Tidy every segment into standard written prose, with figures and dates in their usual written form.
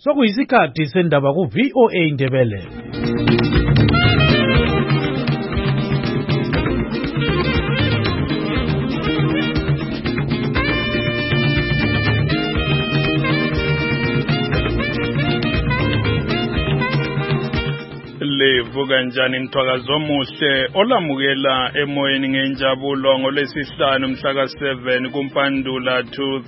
Sokuyisikhathi sendaba ku-VOA Indebele. Livuka njani mthwakazi omuhle olamukela emoyeni ngenjabulo ngolwesihlanu mhla ka-7 kuMpandula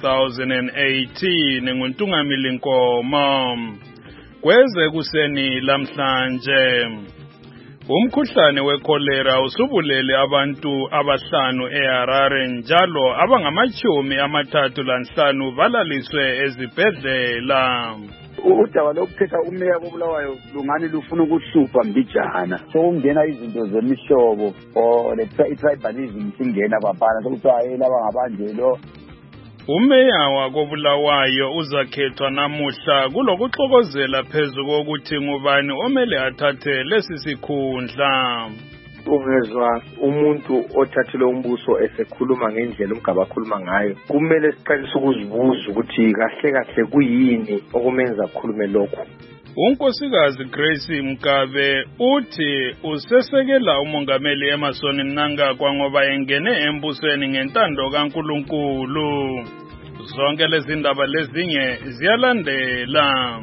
2018 nguNtungamili Nkomo. Kweze kuseni lamhlanje umkhuhlane wekholera usubulele abantu abahlanu eHarare njalo abangama-35 balaliswe ezibhedlela. Udaba lokuthetha umeya koBulawayo lungani lufuna ukuhlupha mbijana sokungena izinto zemihlobo i-tribalism singena babana sokuthiwa laba ngabanjelo. Umeya wakoBulawayo uzakhethwa namuhla kulokuxokozela phezu kokuthi ngubani omele athathe lesi sikhundla. Ungezwa umuntu othathile umbuso esekhuluma ngendlela umgaba akhuluma ngayo, kumele siqalise ukuzibuza ukuthi kahle kahle kuyini okumenza akhulume lokho. Unkosikazi Grace Mkabe uthi usesekela umongameli Emmerson Mnangagwa ngoba engene embusweni ngentando kaNkulunkulu. Zonke lezi ndaba lezinye ziyalandela.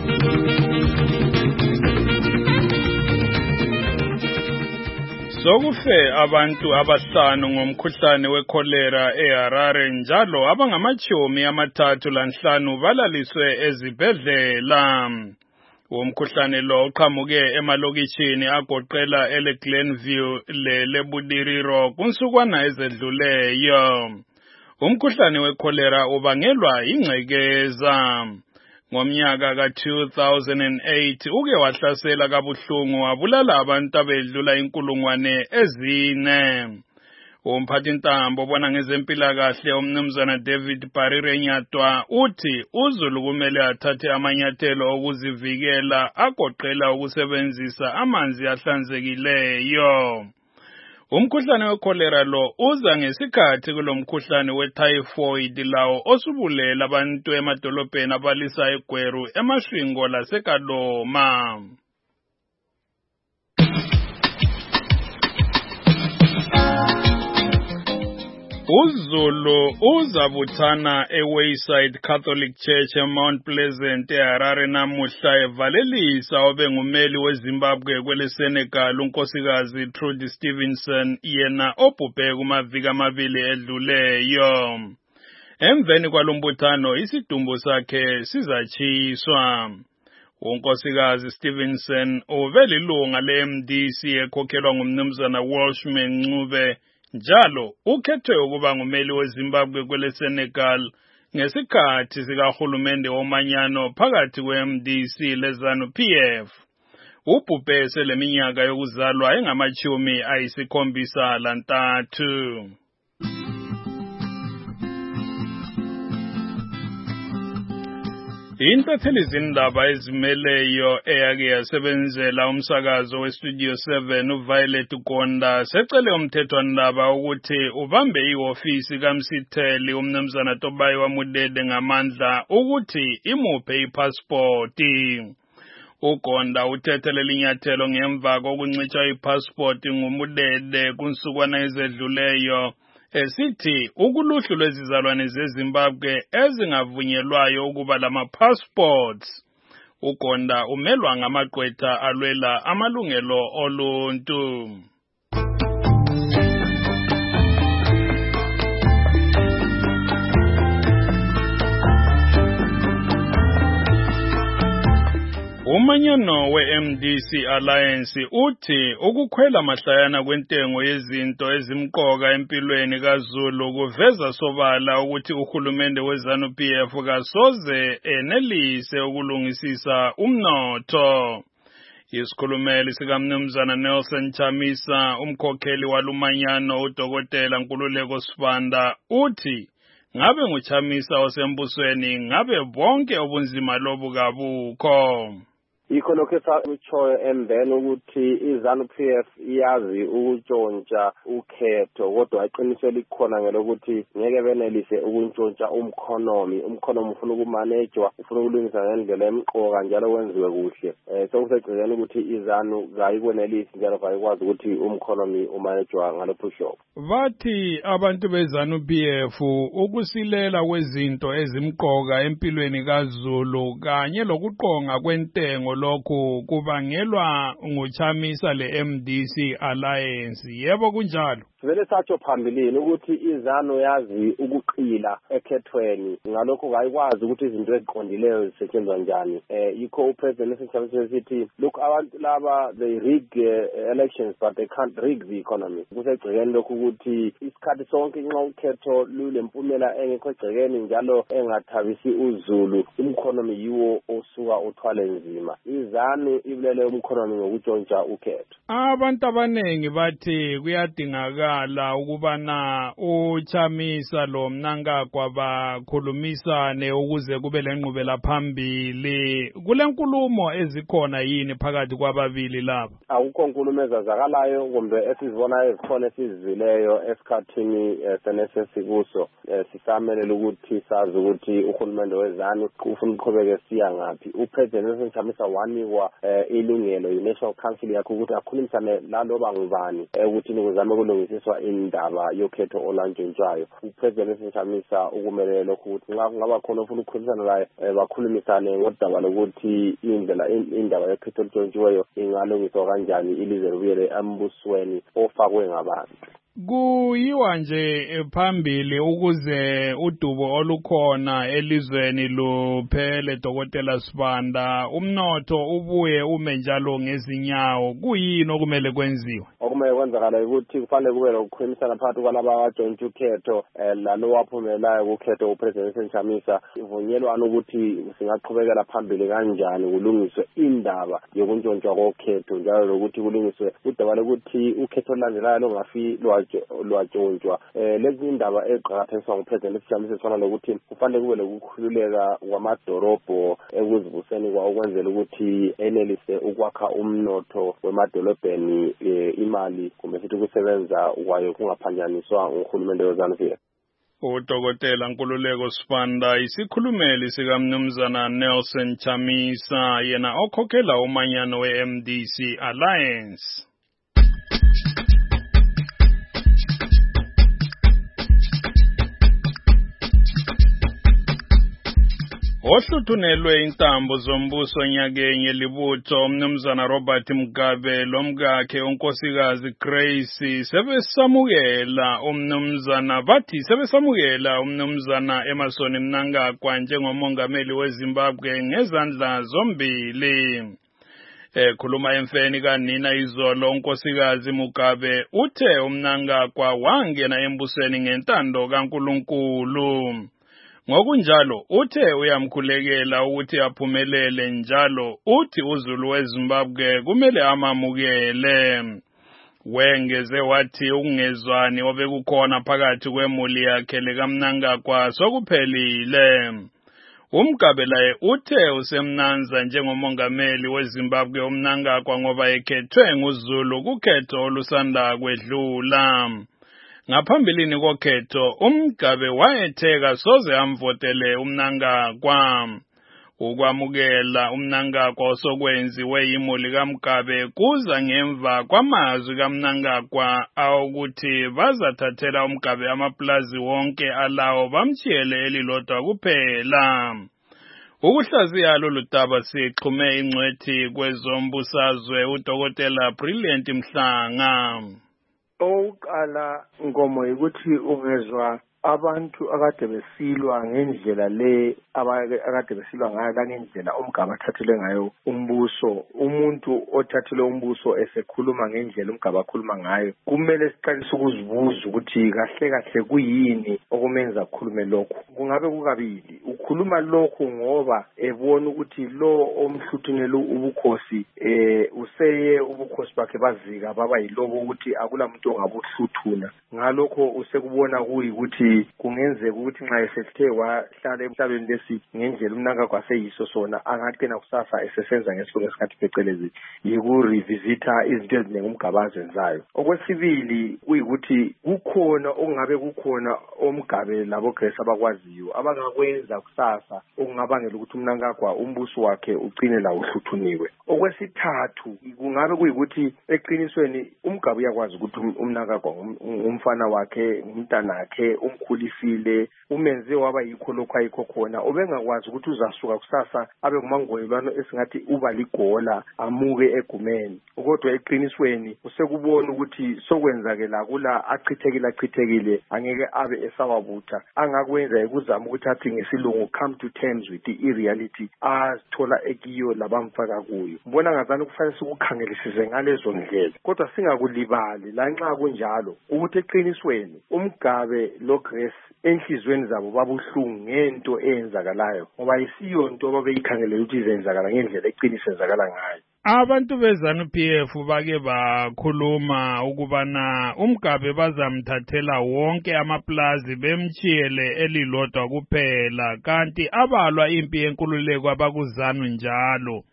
Sokufe abantu abahlanu ngomkhuhlane wekholera eHarare njalo abangama-35 balaliswe ezibhedlela. Umkhuhlane lo uqhamuke emalokitshini agoqela eGlenview leBudiriro kunsukwana ezedluleyo. Umkhuhlane wekholera ubangelwa ingcekeza. Ngomnyaka ka-2008 uke wahlasela kabuhlungu wabulala abantu abedlula 4,000. Umphathintambo obona ngezempilakahle umnumzana David Barire Nyatwa uthi uZulu kumele athathe amanyathelo okuzivikela agoqela ukusebenzisa amanzi ahlanzekileyo. Umkhuhlane wekholera lo uza ngesikhathi kulomkhuhlane wetyphoid lawo osubulela abantu emadolobheni abalisa eGweru, eMashwingo laseKaloma. uZulu uzabuthana eWayside Catholic Church eMount Pleasant eHarare namuhla evalelisa obengumeli weZimbabwe kweleSenegal unkosikazi Trudy Stevenson yena obhubhe kumaviki amabili edluleyo. Emveni kwalombuthano isidumbu sakhe sizatshiswa. Unkosikazi Stevenson uvelilunga leMDC ekhokhelwa ngumnumzana Welshman Ncube njalo ukhethwe ukuba ngumeli weZimbabwe kweleSenegal ngesikhathi sikahulumende womanyano phakathi kweMDC leZANU-PF. Ubhubhe seleminyaka yokuzalwa engama-73. Intatheli zindaba ezimeleyo eyake yasebenzela umsakazo weStudio 7 uViolet Gonda secele umthethwandaba ukuthi ubambe iofisi kaMsitheli umnumzana Tobayo Mudede ngamandla ukuthi imuphe ipasipoti. uGonda uthethe linyathelo ngemva kokuncitshwa ipasipoti nguMudede kunsukwana ezedluleyo esithi ukuluhlu lwezizalwane zeZimbabwe ezingavunyelwayo ukuba lama-passports. uGonda umelwa ngamagqwetha alwela amalungelo oluntu. Umanyano we-MDC Alliance uthi ukukhwela mahlayana kwentengo yezinto ezimqoka empilweni kaZulu kuveza sobala ukuthi uhulumende weZANU-PF kasoze enelise ukulungisisa umnotho. Isikhulumeli sikaMnumzana Nelson Chamisa, umkhokheli walumanyano uDokotela Nkululeko Sibanda uthi ngabe nguChamisa osembusweni ngabe bonke obunzima lobu kabukho. yikho lokho esakutshoyo and then ukuthi iZANU-PF iyazi ukutshontsha ukhetho kodwa aqinisele ikhona ngelokuthi ngeke benelise ukuntshontsha umkhonomi ufuna ukumanejwa ufuna ukulungisa ngendlela emqoka njalo wenziwe kuhle sokusegcikeni ukuthi iZANU kayikwenelisi njalo kayikwazi ukuthi umkhonomi umanejwa ngalopho hlobo. Bathi abantu beZANU-PF ukusilela kwezinto ezimqoka empilweni kaZulu kanye lokuqonga kwentengo lokhu kubangelwa nguChamisa le-MDC Alliance. Yebo kunjalo. Vele satsho phambilini ukuthi iZANU yazi ukuqila ekhethweni ngalokho kayikwazi ukuthi izinto eziqondileyo zisetshenzwa njani. Yikho uPresident Nchamisa sithi look abantu laba they rig elections but they can't rig the economy. Kusegcikeni lokhu ukuthi isikhathi sonke nxa ukhetho lulempumela engekho egcikeni njalo engathabisi uZulu umkhonomi yiwo osuka uthwale nzima. iZANU ibulele umkhonomi ngokutshontsha ukhetho. Abantu abanengi bathi kuyadingakala ukubana uChamisa lo Mnangagwa bakhulumisane ukuze kube lenqubela phambili. Kule nkulumo ezikhona yini phakathi kwababili laba? Akukho nkulumo ezazakalayo kumbe esizibona ezikhona esizileyo esikhathini senesesikuso. Sisamelela ukuthi sazi ukuthi uhulumende weZANU ufuna ukuqhubeka siya ngaphi. uPresident Nchamisa wanikwa ilungelo yi-National Council yakhe ukuthi akhulumisane laloba ngubani ukuthi nikuzame ukulungisiswa indaba yokhetho olantshontshayo. uPresident Nchamisa ukumelela lokhu ukuthi nxa kungaba khona ufuna ukukhulumisana laye bakhulumisane ngodaba lokuthi indaba yokhetho olantshontshiweyo ingalungiswa kanjani ilizwe libuyele embusweni ofakwe ngabantu. Kuyiwa nje phambili ukuze udubo olukhona elizweni luphele. Dr. Sibanda, umnotho ubuye ume njalo ngezinyawo, kuyini okumele kwenziwe? Okumele kwenzakala ukuthi kufanele kube lokukhulumisana phakathi kwalaba abantshontsha ukhetho lalo waphumelayo kukhetho uPresident Nchamisa ivunyelwana ukuthi singaqhubekela phambili kanjani kulungiswe indaba yokuntshontshwa kokhetho njalo lokuthi kulungiswe udaba lokuthi ukhetho olulandelayo lungafi lwatshontshwa. Lezi indaba eqhakathiswa nguPresident Nchamisa zifana lokuthi kufanele kube lokukhululeka kwamadolobho ekuzibuseni kwawo ukwenzela ukuthi enelise ukwakha umnotho wemadolobheni imali kumbe futhi ukusebenza kwayo kungaphanjaniswa nguhulumende weZANU-PF. uDokotela Nkululeko Sibanda isikhulumeli sikaMnumzana Nelson Chamisa yena okhokhela umanyano we-MDC Alliance. Ohluthunelwe intambo zombuso nyakenye libutho umnumzana Robert Mugabe lomkakhe unkosikazi Grace sebesamukela umnumzana Emmerson Mnangagwa njengomongameli weZimbabwe ngezandla zombili. Khuluma emfeni kanina izolo unkosikazi Mugabe uthe uMnangagwa wangena embusweni ngentando kaNkulunkulu. Ngokunjalo uthe uyamkhulekela ukuthi aphumelele njalo uthi uZulu weZimbabwe kumele amamukele. Wengeze wathi ukungezwani obekukhona phakathi kwemuli yakhe lekaMnangagwa sokuphelile. uMgabe laye uthe usemnanza njengomongameli weZimbabwe uMnangagwa ngoba ekhethwe nguZulu kukhetho olusanda kwedlula. Ngaphambilini kokhetho uMgabe wayetheka soze amvotele uMnangagwa. Ukwamukela uMnangagwa osokwenziwe yimuli kaMgabe kuza ngemva kwamazwi kaMnangagwa awukuthi bazathathela uMgabe amaplazi wonke alawo bamtshiyele elilodwa kuphela. Ukuhlaziya lolu daba sixhume ingcwethi kwezombusazwe uDokotela Brilliant Mhlanga. Oqala Nkomo ukuthi ungezwa abantu akade besilwa ngendlela le akade besilwa ngayo langendlela uMgabe athathele ngayo umbuso. Umuntu othathele umbuso esekhuluma ngendlela uMgabe akhuluma ngayo kumele siqalise ukuzibuza ukuthi kahle kuyini okumenza akhulume lokho. Kungabe kukabili ukhuluma lokho ngoba ebona ukuthi lo omhluthunela ubukhosi useye ubukhosi bakhe bazika baba yilobo ukuthi akula muntu ongabuhluthuna. Ngalokho usekubona ukuthi ukuthi kungenzeka ukuthi nxa esethe wahlala emhlabeni lesi ngendlela umnankagwa aseyiso sona angaqina kusasa esesenza ngesilungu esingathi phecelezi yiku-revisitha izinto eziningi umgaba azenzayo. Okwesibili kuyikuthi kukhona okungabe kukhona omgabe laboGrace abakwaziyo abangakwenza kusasa okungabangela ukuthi umnankagwa umbuso wakhe ugcine lawo uhluthuniwe. Okwesithathu kungabe kuyikuthi eqinisweni umgaba uyakwazi ukuthi umnankagwa umfana wakhe umntanakhe umkhulisile umenze waba yikho lokho ayikho khona ubengakwazi ukuthi uzasuka kusasa abe ngumangoyelwano esingathi uba ligola amuke egumeni. Kodwa eqinisweni usekubona ukuthi sokwenzakela kula achithekile angeke abe esawabutha angakwenza ukuzama ukuthi athi ngesilungu come to terms with i-reality azithola ekiyo labamfaka kuyo. Mbona ngazani kufanele sikukhangelisise ngalezo ndlela kodwa singakulibali lanxa kunjalo ukuthi eqinisweni umgabe loGrace enhlizweni zabo babuhlungu ngento eyenzakalayo ngoba isiyo into ababeyikhangelela ukuthi izenzakala ngendlela eqinise yenzakala ngayo. Abantu beZANU-PF bake bakhuluma ukubana umgabe bazamthathela wonke amaplazi bemchiyele elilodwa kuphela kanti abalwa impi yenkululeko abakuZANU njalo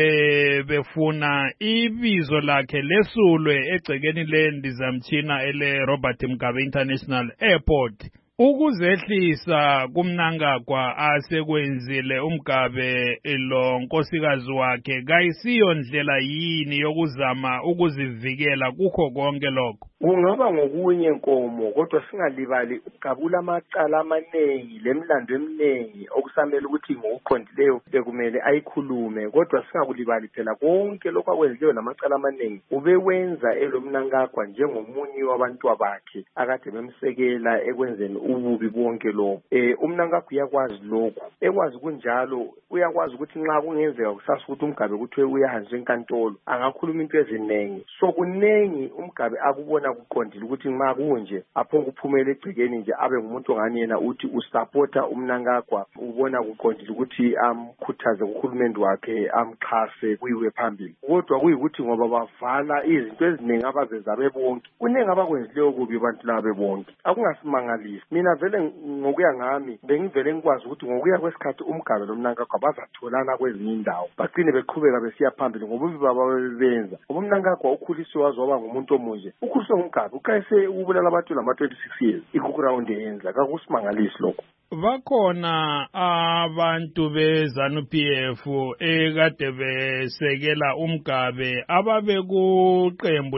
befuna ibizo lakhe lesulwe egcekeni lendizamtshina ele Robert Mugabe International Airport ukuzehlisa kumnankagwa asekwenzile umgabe lo nkosikazi wakhe kayisiyo ndlela yini yokuzama ukuzivikela kukho konke lokho. Kungaba ngokunye nkomo kodwa singalibali gabula amacala amaningi lemlando eminingi okusamele ukuthi ngokuqondileyo bekumele ayikhulume kodwa singakulibali phela konke lokho akwenzileyo namacala amaningi ubewenza elomnankagwa njengomunye wabantu bakhe akade bemsekela ekwenzeni ububi bonke lokho. Umnankagwa uyakwazi lokho ekwazi kunjalo uyakwazi ukuthi nxa kungenzeka kusasa ukuthi umgabe kuthiwe uyahanjwa enkantolo angakhuluma into eziningi so kunengi umgabe akubona kuqondile ukuthi nxa kunje aphonge uphumele egcekeni nje abe ngumuntu ongani yena uthi usupporta umnankagwa ubona kuqondile ukuthi amkhuthaze kuhulumende wakhe amxhase kuyiwe phambili kodwa kuyikuthi ngoba bavala izinto eziningi abazenza bebonke kunengi abakwenzileyo kubi abantu laba bebonke akungasimangalisi. Mina vele ngokuya ngami bengivele ngikwazi ukuthi ngokuya kwesikhathi umgabe lomnankagwa bazatholana kwezinye indawo bagcine beqhubeka besiya phambili ngobubi baba bebenza ngoba umnankagwa ukhulisiwe wazoba ngumuntu omunje ukhuliswe umgabe ukayise ukubulala abantu lama-26 years ikuground eyenza kakusimangalisi lokho. Bakhona abantu beZANU-PF ekade besekela umgabe ababekuqembu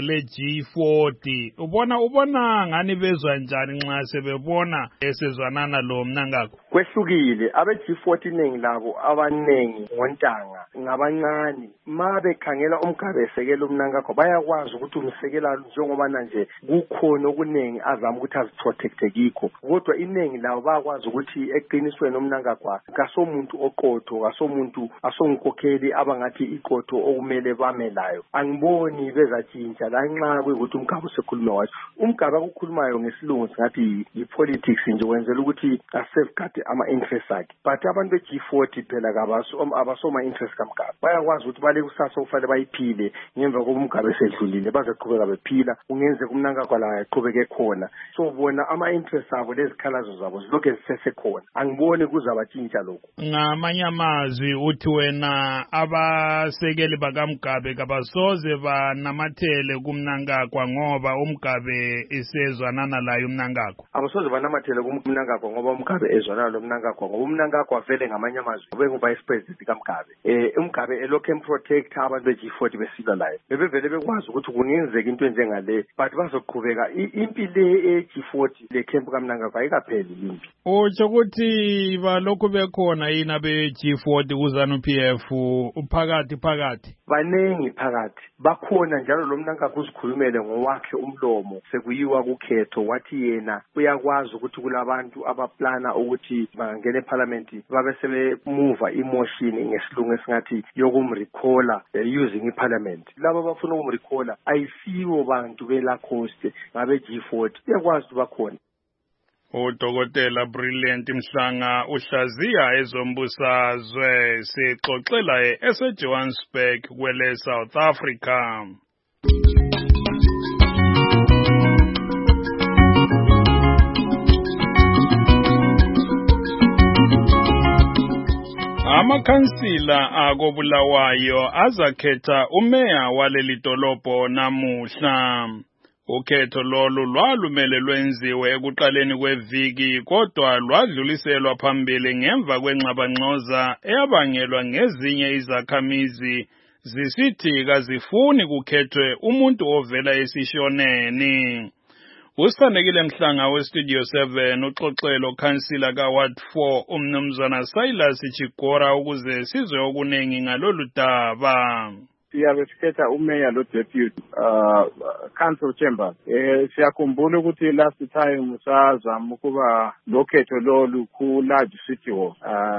le-G40 ubona ngani bezwa njani nxa sebebona esezwanana lo mnankagwa? Kwehlukile abe-G40 iningi labo abaningi ngontanga ngabancane ma bekhangela umgabe esekela umnankagwa bayakwazi ukuthi umsekela njengoba nje kukhona okuningi azama ukuthi aziprotecte kikho kodwa iningi labo bayakwazi ukuthi eqinisweni umnankagwa kasomuntu oqotho kasomuntu asonkokheli abangathi iqotho okumele bamelayo angiboni bezatshintsha lanxa kuyikuthi umgabe usekhuluma wathi umgabe akukhulumayo ngesilungu singathi yi-politics nje wenzela ukuthi asafeguard ama-interest akhe but abantu be-G40 phela abasoma-interest kamgabe bayakwazi ukuthi bale kusasa kufanele bayiphile ngemva koba umgabe esedlulile bazoqhubeka bephila kungenzeka umnankagwa la aqhubeke khona so bona ama-interest abo lezikhalazo zabo zilokhu zisesekhona angiboni kuzabatshintsha lokho. Ngamanye amazwi uthi wena abasekeli bakamgabe kabasoze banamathele kumnankagwa ngoba umgabe isezwanana layo umnankagwa abasoze banamathele kumnankagwa ngoba umgabe ezwanana lo mnankagwa ngoba umnankagwa vele ngamanye amazwi ubengu-vice president kamgabe umgabe elokhu emprotecta abantu be-G40 besilwa layo bebevele bekwazi ukuthi kungenzeka into enjengale but bazoqhubeka impi le e-G40 le camp kamnankagwa ayikapheli impi. Utsho ukuthi balokhu bekhona yini abe-G40 kuZANU-PF phakathi baningi phakathi bakhona njalo lo mnankagwa uzikhulumele ngowakhe umlomo sekuyiwa kukhetho wathi yena uyakwazi ukuthi kulabantu abaplana ukuthi bangangena eParliament babe sebemuva imotion ngesilungu esingathi yokumrecalla using iParliament laba bafuna ukumrecalla ayisiwo bantu beLacoste ngabe G40 uyakwazi ukuthi bakhona. uDokotela Brilliant Mhlanga uhlaziya ezombusazwe sixoxela eseJohannesburg kwele South Africa. Amakhansila akobulawayo azakhetha umeya waleli dolobho namuhla. Ukhetho lolu lwalumele lwenziwe ekuqaleni kweviki kodwa lwadluliselwa phambili ngemva kwengxabangxoza eyabangelwa ngezinye izakhamizi zisithi kazifuni kukhethwe umuntu ovela esishoneni. Usithandekile Mhlanga weStudio 7 uxoxelo khansila kaWard 4 umnumzana Silas Chigora ukuze sizwe okunengi ngalolu daba. Siyabe sikhetha umeya lo deputy council chambers. Siyakhumbula ukuthi last time sazama ukuba lokhetho lolu ku large city hall.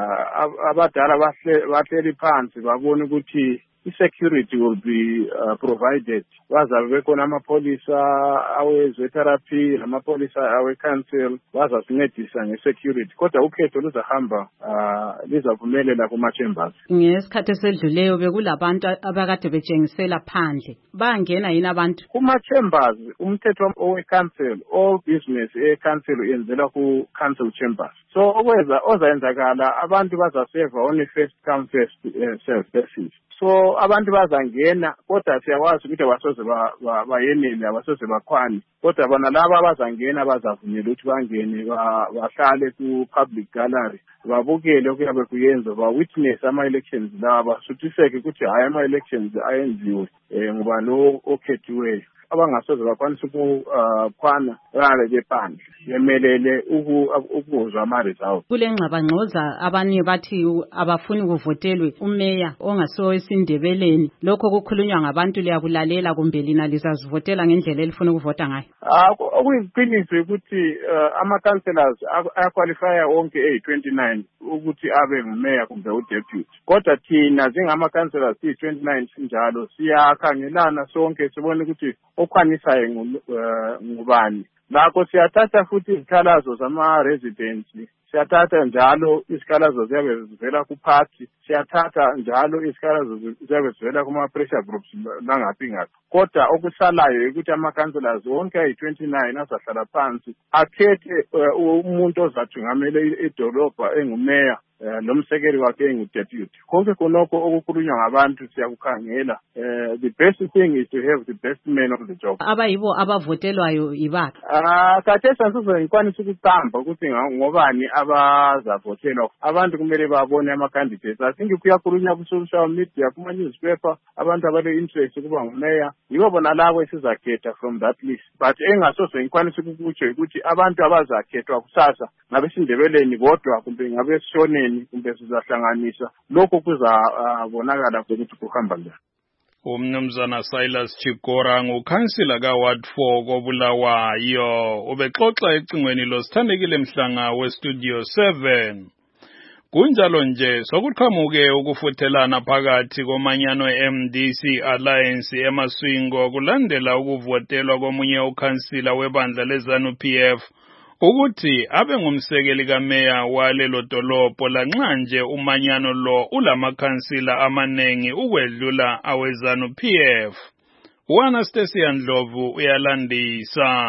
Abadala bahleli phansi babona ukuthi security will be provided. Bazabe bekhona amapolisa awezotherapy, amapolisa awe-council, bazasincedisa nge-security. Kodwa ukhetho luzahamba lizavumelela kuma-chambers. Ngesikhathi esedluleyo bekulabantu abakade betshengisela phandle. Bangena yini abantu? Kuma-chambers, umthetho owe-council, all business e-council uyenzelwa ku-council chambers. So ozayenzakala abantu bazaseva only first come first serve basis. So abantu bazangena kodwa siyakwazi ukuthi abasoze bayenele abasoze bakhwane kodwa bona laba abazangena bazavunyelwa ukuthi bangene bahlale ku public gallery babukele okuyabe kuyenza ba witness ama elections laba suthiseke ukuthi hayi ama elections ayenziwe ngoba lo okhethiweyo abangasoze bakwanisa ukukhwana babe bephandle yemelele ukuzwa ama results. Kule ngxabangxoza abanye bathi abafuni kuvotelwe umeya ongasowesindebeleni lokho kukhulunywa ngabantu liyakulalela kumbe lina lizazivotela ngendlela elifuna ukuvota ngayo. Okuyiqiniso ukuthi ama councillors ayaqualifya wonke 29 ukuthi abe ngumeya kumbe udeputy. Kodwa thina njengama councillors 29 sinjalo siyakhangelana sonke sibone ukuthi okhwanisayo ngubani. Lakho siyathatha futhi izikhalazo zama-residents, siyathatha njalo izikhalazo ziyabe zivela ku-party, siyathatha njalo izikhalazo ziyabe zivela kuma-pressure groups langaphi ngaphi. Kodwa okusalayo ukuthi ama-councillors wonke ayi-29 azahlala phansi akhethe umuntu ozathungamele idolobha engumeya nomsekeli wakhe engudeputy. Konke khonokho okukhulunywa ngabantu siyakukhangela. The best thing is to have the best man of the job. Abayibo abavotelwayo ibaphi? Khathesi asizokwanisa ukuqamba ukuthi ngobani abazavotelwa. Abantu kumele babone ama-candidates. I think kuyakhulunywa ku-social media, kuma-newspaper, abantu abale-interest ukuba ngumeya. Yibo bona labo esizakhetha from that list. But engasoze ngikwanisa ukukutsho ukuthi abantu abazakhethwa kusasa ngabesindebeleni bodwa kumbe ngabesishoneni kumbe sizahlanganisa. Lokho kuzabonakala ukuthi kuhamba njani. Umnumzana Silas Chigora ngukhansila kaWard 4 kobulawayo ubexoxa ecingweni losithandekile Mhlanga weStudio 7. Kunjalo nje sokuqhamuke ukufuthelana phakathi komanyano MDC Alliance eMaswingo kulandela ukuvotelwa komunye ukhansila webandla leZANU-PF ukuthi abe ngumsekeli kameya walelo dolobho lanxa nje umanyano lo ulamakhansila amanengi ukwedlula aweZANU-PF. uAnastasia Ndlovu uyalandisa.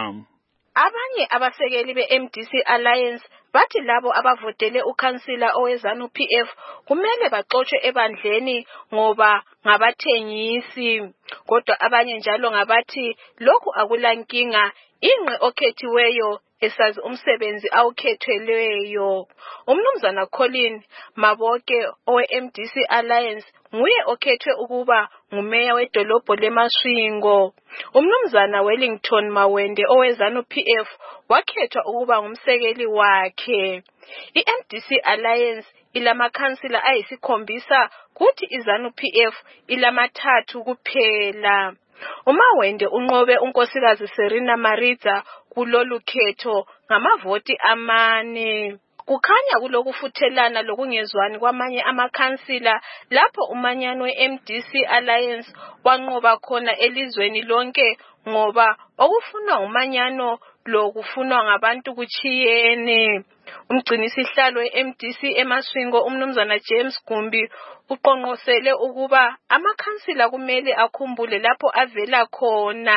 Abanye abasekeli be-MDC Alliance bathi labo abavotele ukhansila oweZANU-PF kumele baxoshwe ebandleni ngoba ngabathengisi. Kodwa abanye njalo ngabathi lokhu akulankinga ingqe okhethiweyo esazi umsebenzi awukhethelweyo. Umnumzana Colin Maboke owe-MDC Alliance nguye okhethwe ukuba ngumeya wedolobho leMaswingo. Umnumzana Wellington Mawende oweZANU-PF wakhethwa ukuba ngumsekeli wakhe. I-MDC Alliance ilamakhansila ayisikhombisa kuthi iZANU-PF ilamathathu kuphela. uMawende unqobe unkosikazi Serena Maritza kulolu khetho ngamavoti 4. Kukhanya kulokufuthelana lokungezwani kwamanye amakhansila lapho umanyano we-MDC Alliance wanqoba khona elizweni lonke ngoba okufunwa umanyano lo kufunwa ngabantu kuchiyene. Umgcinisihlalo we-MDC eMaswingo umnumzana James Gumbi uqonqosele ukuba amakhansila kumele akhumbule lapho avela khona.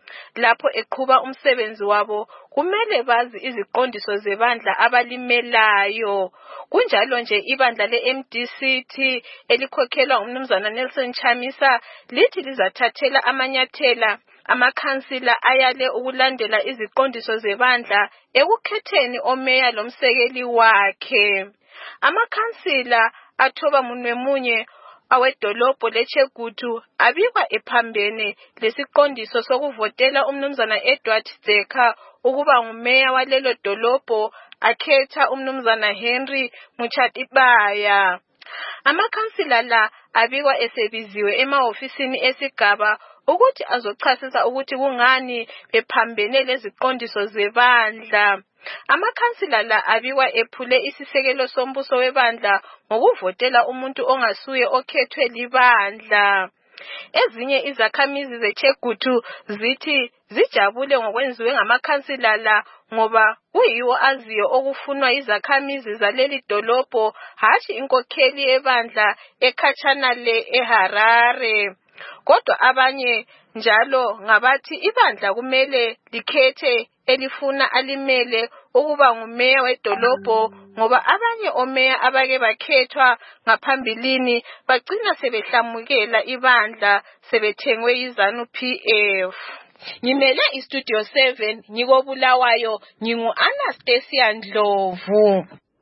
Lapho eqhuba umsebenzi wabo kumele bazi iziqondiso zebandla abalimelayo. Kunjalo nje ibandla le-MDCT elikhokhelwa umnumzana Nelson Chamisa lithi lizathathela amanyathela amakhansila ayale ukulandela iziqondiso zebandla ekukhetheni omeya lomsekeli wakhe. Amakhansila athoba munye awedolobho leChegutu abikwa ephambene lesiqondiso sokuvotela umnumzana Edward Dzeka ukuba ngumeya walelo dolobho akhetha umnumzana Henry Muchatibaya. Amakhansila la abikwa esebiziwe emahofisini esigaba ukuthi azochasisa ukuthi kungani bephambene leziqondiso zebandla. Amakhansila la abikwa ephule isisekelo sombuso webandla ngokuvotela umuntu ongasuye okhethwe libandla. Ezinye izakhamizi zeChegutu zithi zijabule ngokwenziwe ngamakhansila la ngoba kuyiwo aziyo okufunwa izakhamizi zaleli dolobho hashi inkokheli yebandla ekhatshana le eHarare. Kodwa abanye njalo ngabathi ibandla kumele likhethe elifuna alimele ukuba ngumeya wedolobho ngoba abanye omeya abake bakhethwa ngaphambilini bagcina sebehlamukela ibandla sebethengwe yiZanu PF. Ngimele iStudio 7 ngikobulawayo ngingu-Anastasia Ndlovu.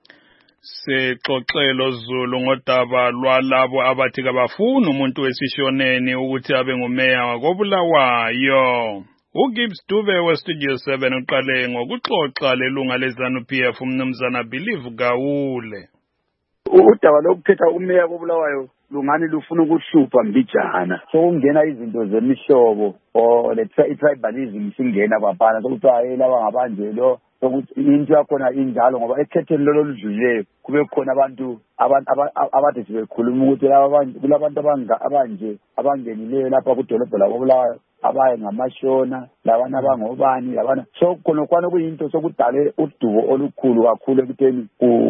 Sexoxelo Zulu ngodaba lwalabo abathi kabafuni umuntu wesishoneni ukuthi abe ngumeya wakobulawayo. uGibbs Dube weStudio 7 uqale ngokuxoxa lelunga leZanu PF umnumzana Believe Gawule. Udaba lokukhetha umeya kobulawayo lungani lufuna ukuhlupha mbijana sokungena izinto zemihlobo i-tribalism singena kwaphana sokuthiwa laba ngabanjelo sokuthi into yakhona injalo ngoba ekhetheni lolo ludlulileyo kube khona abantu abade sibekhuluma ukuthi kulabantu abanje abangenileyo lapha kudolobho lakobulawayo abaye ngamashona labana abangobani labana so khonokwana kuyinto sokudale udubo olukhulu kakhulu ekutheni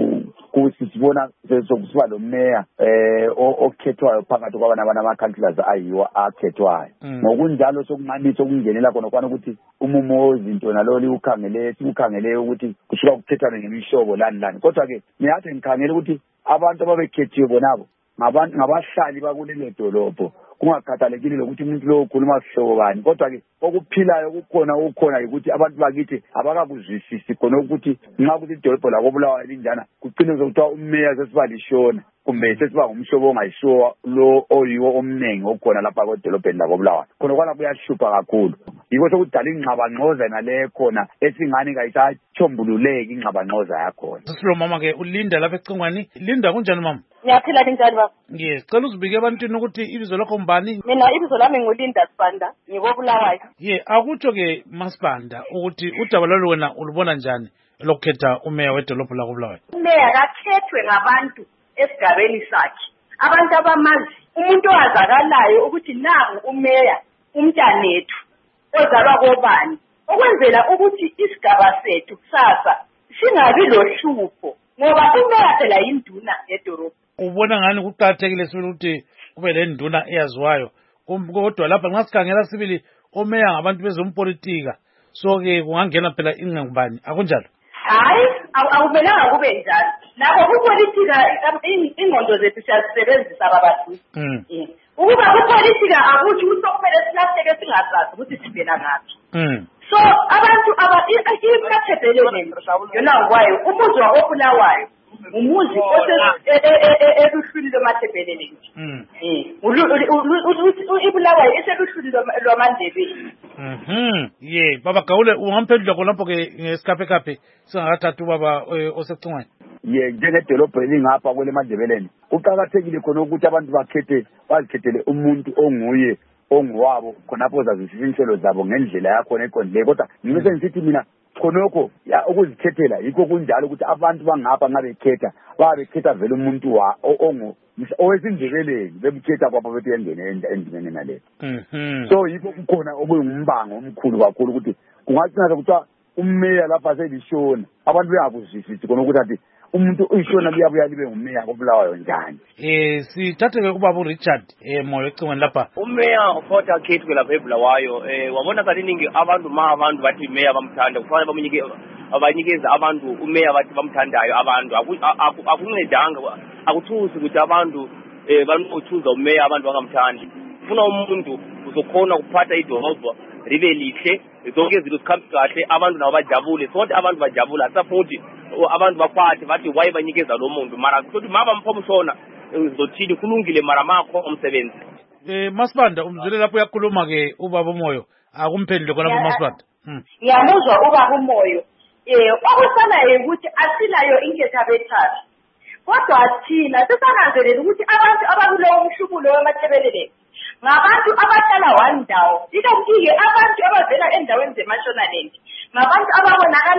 sibona sokusiba lo meya okhethwayo phakathi kwabana amakhanselazi ayiwo akhethwayo ngokunjalo sokunganisa okungenela khonokwana ukuthi umumo wezinto naloli sikukhangele ukuthi kusuka kukhethane ngemihlobo lani kodwa-ke ngiyathi ngikhangele ukuthi abantu ababekhethiwe bonabo ngabahlali bakulelo dolobho kungakhathalekile lokuthi umuntu lo ukhuluma sihlobo bani kodwa-ke okuphilayo kukhona ukuthi abantu bakithi abakakuzwisisi khona ukuthi nxa ukuthi idolobho lakobulawayo linjana kucine sokuthiwa umeya sesiba lishona kumbe sesiba ngumhlobo ongayisiwo lo oyiwo omningi okhona lapha kwedolobheni lakobulawayo khonokwana kuyahlupha kakhulu yiko sokudala ingxabangxoza naleyo khona esingani kayisatshombululeki ingxabangxoza yakhona. Sisilo mama-ke uLinda lapha ecingweni. Linda kunjani mama? Ngiyaphila njani baba? Yes, cela uzibike ebantwini ukuthi ibizo lakho mbani? Mina ibizo lami nguLinda Sibanda, ngikobulawayo. Akutsho-ke Masibanda ukuthi udaba lolu wena ulubona njani lokukhetha umeya wedolobho lakobulawayo? Umeya kakhethwe ngabantu esigabeni sakhe, abantu abamazi, umuntu owazakalayo ukuthi nangu umeya umntanethu ozalwa kobani, ukwenzela ukuthi isigaba sethu kusasa singabi lohlupho ngoba umeya phela yinduna yedolobho. Ubona ngani kuqakathekile sibili ukuthi kube le nduna eyaziwayo kodwa lapha nxa sikhangela sibili omeya ngabantu bezompolitika so-ke kungangena phela ingqangubani akunjalo? Hayi, akumelanga kube njalo. Lapho kupolitika ingqondo zethu siyazisebenzisa babathu. Ukuba kupolitika akuthi ukuthi kumele silahleke singazazi ukuthi sivela ngaphi. So abantu imathebheleleni yona kwayo umuzi wakobulawayo umuzi eluhlwini lwamathebheleleni. Ibulawayo iseluhlwini lwamandebeli. Baba Gawule ungamphendula khonapho-ke ngesikhaphekaphe singakathathi ubaba osecingweni. Njengedolobho elingapha kwele Mandebeleni kuqakathekile khona ukuthi abantu bazikhethele umuntu onguye onguwabo khonapho zazwisisa inhlelo zabo ngendlela yakhona eqondileyo kodwa ngibese ngisithi mina khonokho ukuzikhethela yikho kunjalo ukuthi abantu bangapha ngabekhetha babekhetha vele umuntu owesindebeleni bemkhetha kwapho bethi engene endimeni naleyo. So yikho kukhona okuyingumbango omkhulu kakhulu ukuthi kungacina kuthiwa umeya lapha selishona abantu bengakuzwisisi khona ukuthi athi umuntu uyishona liyabuya libe ngumeya kobulawayo njani. Sithathe ke ubaba uRichard Moyo ecingweni lapha. Umeya uFort Akhetwe lapha eBulawayo wabona kaningi abantu bathi meya bamthanda kufanele bamunike abanikeza abantu umeya bathi bamthandayo abantu akuncedanga akuthusi ukuthi abantu banothuza umeya abantu bangamthandi. Ufuna umuntu uzokhona ukuphatha idolobha ribe lihle zonke izinto zikhambe kahle abantu nabo bajabule sonke abantu bajabula safuthi abantu baphathe bathi waye banikeza lo muntu mara kuthi maba mphomshona uzothini kulungile mara makho umsebenzi. Masibanda umzwile lapho uyakhuluma ke ubaba uMoyo akumphendule khona lapho Masibanda. Ngiyamuzwa ubaba uMoyo. Okusanayo ukuthi asilayo inketho abethathu. Kodwa thina sisananzelela ukuthi abantu abakulowo mhlubulo wemathebelele ngabantu abahlala wandawo ikakhulu abantu abavela endaweni zeMashonaland ngabantu ababonakala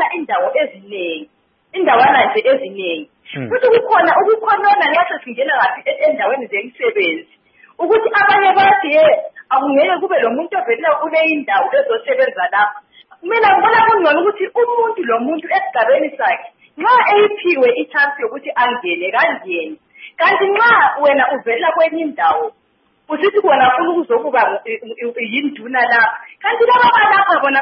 indawana nje eziningi futhi kukhona ukukhonona lapho singena ngathi endaweni zemisebenzi ukuthi abanye bathi akungeke kube lo muntu ovela kule indawo ezosebenza lapha. Mina ngibona kungcono ukuthi umuntu lo muntu esigabeni sakhe nxa eyiphiwe i-chance yokuthi angene kangene. Kanti nxa wena uvela kwenye indawo usithi bona ufuna ukuzokuba yinduna lapha kanti laba balapha bona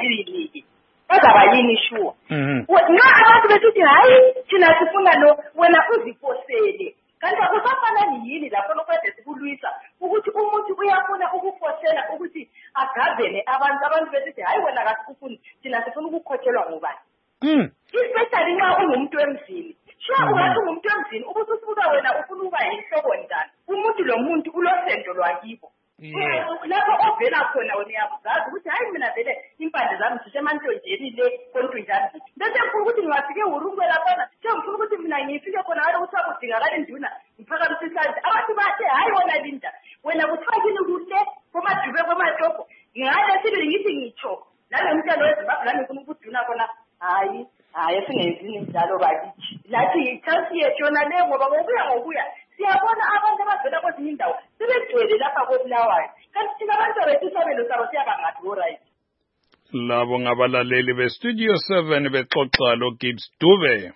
bazaba yini sure. Nxa abantu bethi hayi thina sifuna lo wena uziposele kanti akusafana yini lapho lokade sikulwisa ukuthi umuntu uyafuna ukufosela ukuthi agavene abantu bethi hayi wena kasikufuni thina sifuna ukukhokhelwa ngubani. Especially nxa ungumuntu emzini sure ungathi umuntu emzini ubususuka wena ufuna ukuba yinhloko njani umuntu lo muntu ulosendo lwakibo. Lapho ovela khona wena uyazazi ukuthi hayi mina vele impande zami zisemantonjeni le kontunjani bese ngifuna ukuthi ngifike urungwe lapha ngifuna ukuthi mina ngifike khona ngalo ukuthi akudingakala induna ngiphakamisa abantu bathe hayi wona Linda wena kuthakini kuhle komadube komatoko ngale sibili ngithi ngitsho nalo mntwana weZimbabwe lami ngifuna ukuduna khona hayi esingenzini njalo bakithi lathi i-chance yethu yona le ngoba ngokuya siyabona abantu abavela kwezinye indawo sebegcwele lapha koBulawayo kanti thina abantu bethu isabelo sabo siyabangathi right. Labo ngabalaleli beStudio 7 bexoxa lo Gibbs Dube.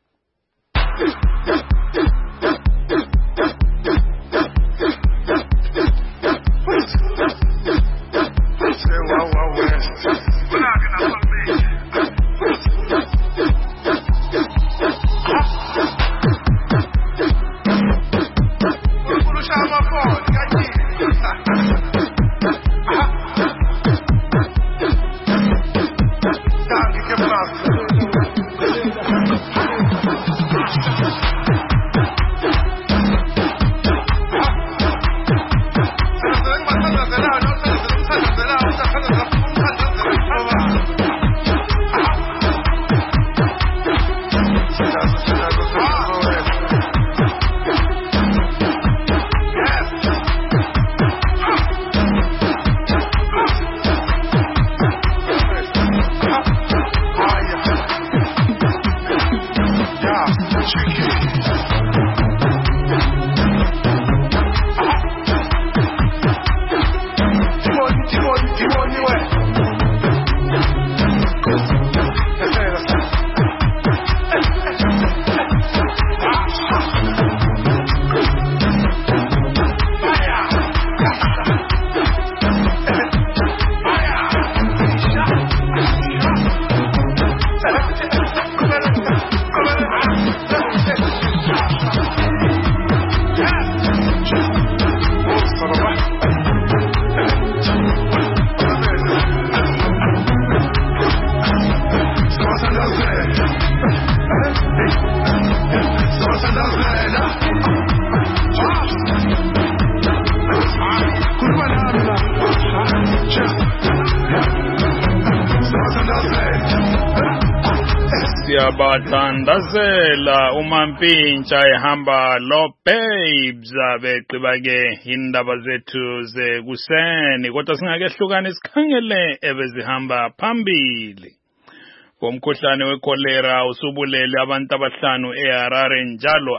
Siyabathandazela uMampintsha ehamba lo Babes begqiba ke indaba zethu zekuseni kodwa singakehlukana sikhangele ebezihamba phambili. Umkhuhlane wekholera usubulele abantu abahlanu eHarare njalo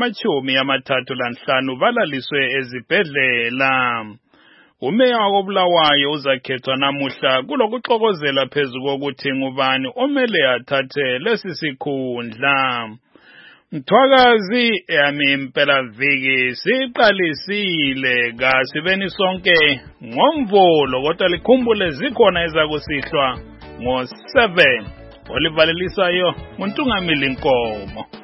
abangama-35 balaliswe ezibhedlela. Umeya wakoBulawayo uzakhethwa namuhla kulokuxokozela phezu kokuthi ngubani omele athathe lesi sikhundla. Mthwakazi yami impela viki siqalisile kasibeni sonke ngomvulo kodwa likhumbule zikhona ezakusihlwa ngo7 olivalelisayo uNtungamili Nkomo.